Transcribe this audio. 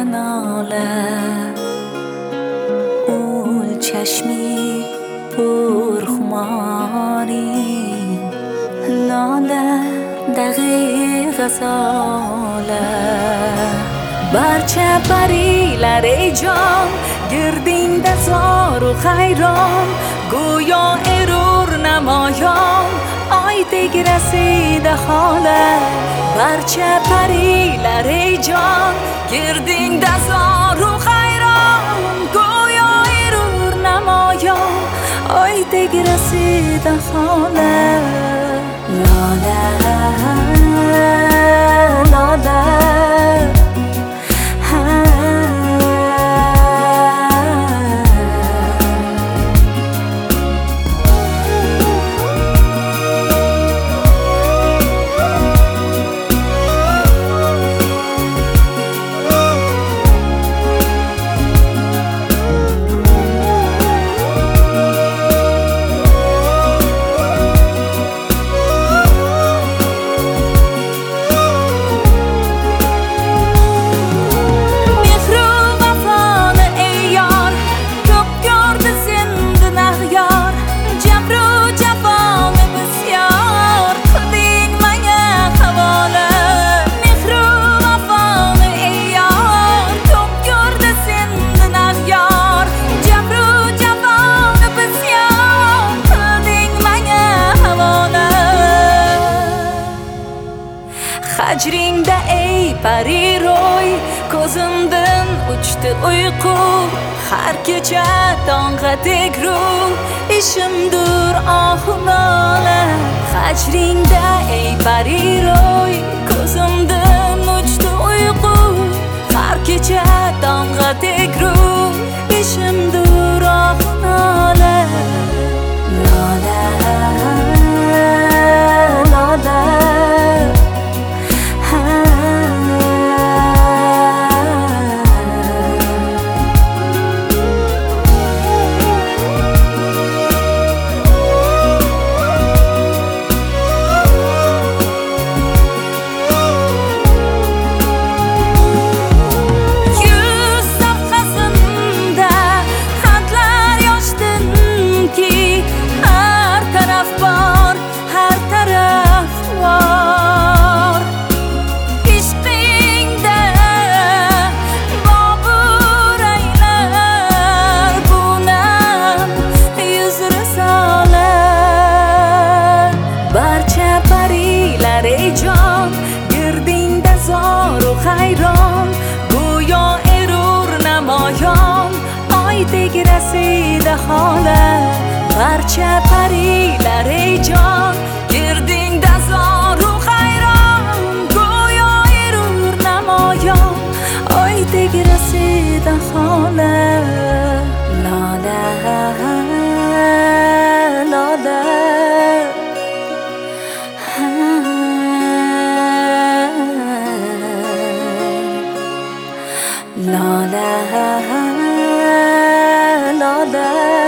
ناله اول چشمی پرخماری لاله دقیق غزاله برچه پریلر ای جان گردین دزار و خیران گویا ارور نمایان آی دیگ رسیده حاله برچه پریلر ای جان گردین دزار و خیران گویا ارور نمایان آی دیگ رسیده حاله لاله لاله Hacringde ey pari roy Kozumdan uçtu uyku Har kecha tong'a tegru Ishimdur ahunole Hacringde ey pari roy Kozumdan uçtu uyku Har kecha tong'a tegru Ishimdur ahunole Lola Lola ای جان گردین دزار و خیران گویا ارور نمایان آی دیگ رسیده حاله برچه پریلر ای جان گردین دزار و خیران گویا ارور نمایان آی دیگ رسیده حاله لاله لاله La la la la